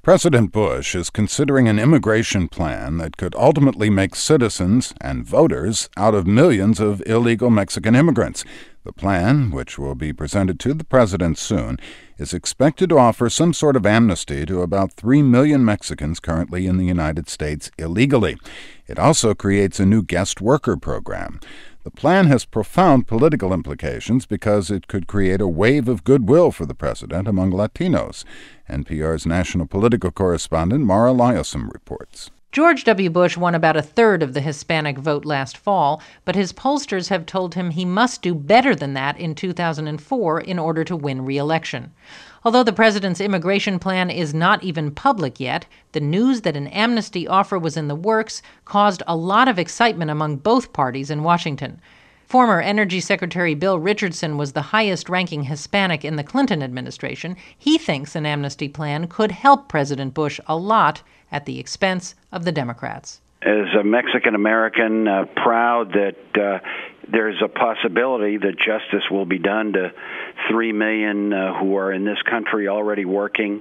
President Bush is considering an immigration plan that could ultimately make citizens and voters out of millions of illegal Mexican immigrants. The plan, which will be presented to the president soon, is expected to offer some sort of amnesty to about 3 million Mexicans currently in the United States illegally. It also creates a new guest worker program. The plan has profound political implications because it could create a wave of goodwill for the president among Latinos. NPR's national political correspondent Mara Liasson reports. George W. Bush won about a third of the Hispanic vote last fall, but his pollsters have told him he must do better than that in 2004 in order to win re-election. Although the president's immigration plan is not even public yet, the news that an amnesty offer was in the works caused a lot of excitement among both parties in Washington. Former Energy Secretary Bill Richardson was the highest-ranking Hispanic in the Clinton administration. He thinks an amnesty plan could help President Bush a lot at the expense of the Democrats. As a Mexican-American, proud that there's a possibility that justice will be done to 3 million who are in this country already working,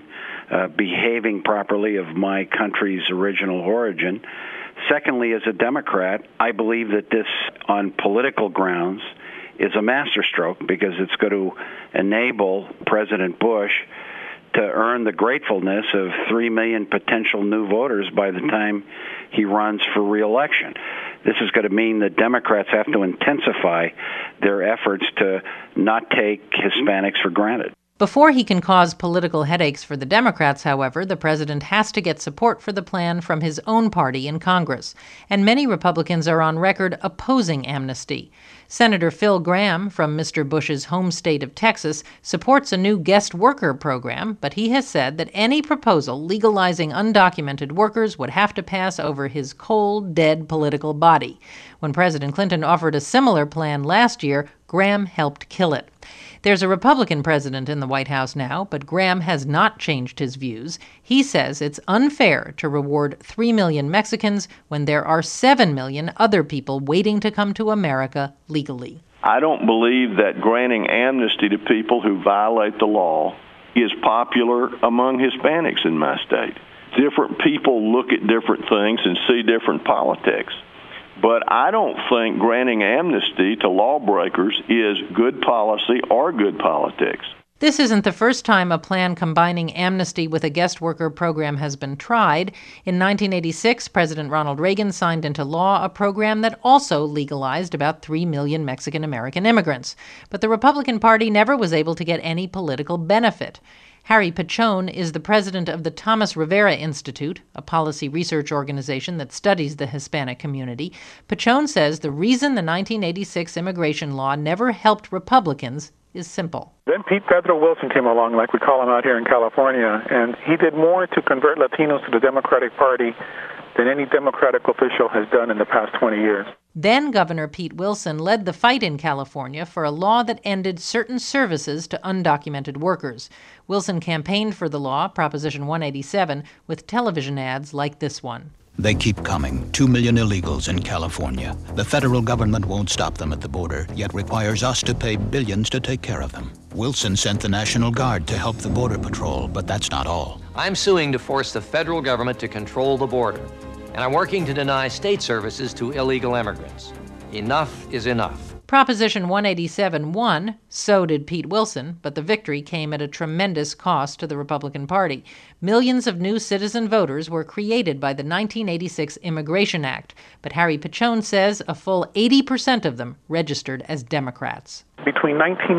behaving properly of my country's original origin. Secondly, as a Democrat, I believe that this, on political grounds, is a masterstroke because it's going to enable President Bush to earn the gratefulness of 3 million potential new voters by the time he runs for re-election. This is going to mean that Democrats have to intensify their efforts to not take Hispanics for granted. Before he can cause political headaches for the Democrats, however, the president has to get support for the plan from his own party in Congress, and many Republicans are on record opposing amnesty. Senator Phil Gramm from Mr. Bush's home state of Texas supports a new guest worker program, but he has said that any proposal legalizing undocumented workers would have to pass over his cold, dead political body. When President Clinton offered a similar plan last year, Gramm helped kill it. There's a Republican president in the White House now, but Gramm has not changed his views. He says it's unfair to reward 3 million Mexicans when there are 7 million other people waiting to come to America legally. I don't believe that granting amnesty to people who violate the law is popular among Hispanics in my state. Different people look at different things and see different politics. But I don't think granting amnesty to lawbreakers is good policy or good politics. This isn't the first time a plan combining amnesty with a guest worker program has been tried. In 1986, President Ronald Reagan signed into law a program that also legalized about 3 million Mexican-American immigrants. But the Republican Party never was able to get any political benefit. Harry Pachon is the president of the Thomas Rivera Institute, a policy research organization that studies the Hispanic community. Pachon says the reason the 1986 immigration law never helped Republicans is simple. Then Pedro Wilson came along, like we call him out here in California, and he did more to convert Latinos to the Democratic Party than any Democratic official has done in the past 20 years. Then Governor Pete Wilson led the fight in California for a law that ended certain services to undocumented workers. Wilson campaigned for the law, Proposition 187, with television ads like this one. They keep coming. 2 million illegals in California. The federal government won't stop them at the border, yet requires us to pay billions to take care of them. Wilson sent the National Guard to help the Border Patrol, but that's not all. I'm suing to force the federal government to control the border, and I'm working to deny state services to illegal immigrants. Enough is enough. Proposition 187 won, so did Pete Wilson, but the victory came at a tremendous cost to the Republican Party. Millions of new citizen voters were created by the 1986 Immigration Act, but Harry Pachon says a full 80% of them registered as Democrats. Between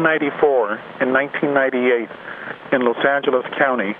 1994 and 1998 in Los Angeles County,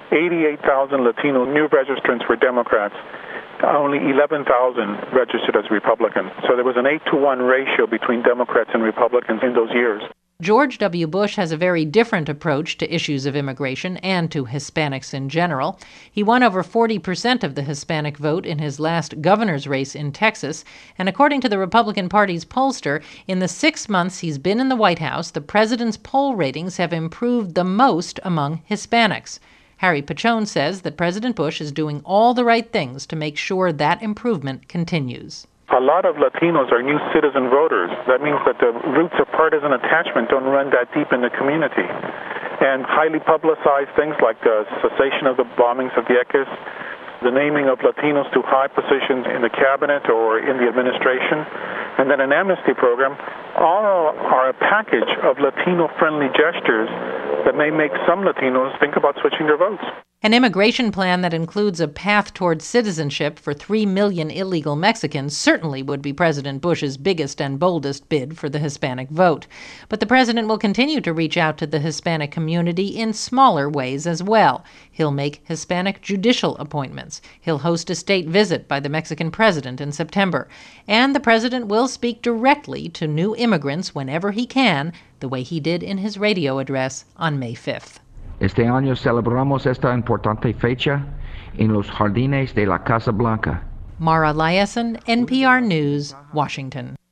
88,000 Latino new registrants were Democrats. Only 11,000 registered as Republicans. So there was an 8-to-1 ratio between Democrats and Republicans in those years. George W. Bush has a very different approach to issues of immigration and to Hispanics in general. He won over 40% of the Hispanic vote in his last governor's race in Texas, and according to the Republican Party's pollster, in the 6 months he's been in the White House, the president's poll ratings have improved the most among Hispanics. Harry Pachon says that President Bush is doing all the right things to make sure that improvement continues. A lot of Latinos are new citizen voters. That means that the roots of partisan attachment don't run that deep in the community. and highly publicized things like the cessation of the bombings of Vieques, the naming of Latinos to high positions in the cabinet or in the administration, and then an amnesty program, all are a package of Latino-friendly gestures that may make some Latinos think about switching their votes. An immigration plan that includes a path towards citizenship for 3 million illegal Mexicans certainly would be President Bush's biggest and boldest bid for the Hispanic vote. But the president will continue to reach out to the Hispanic community in smaller ways as well. He'll make Hispanic judicial appointments. He'll host a state visit by the Mexican president in September. And the president will speak directly to new immigrants whenever he can, the way he did in his radio address on May 5th. Este año celebramos esta importante fecha en los jardines de la Casa Blanca. Mara Liasson, NPR News, Washington.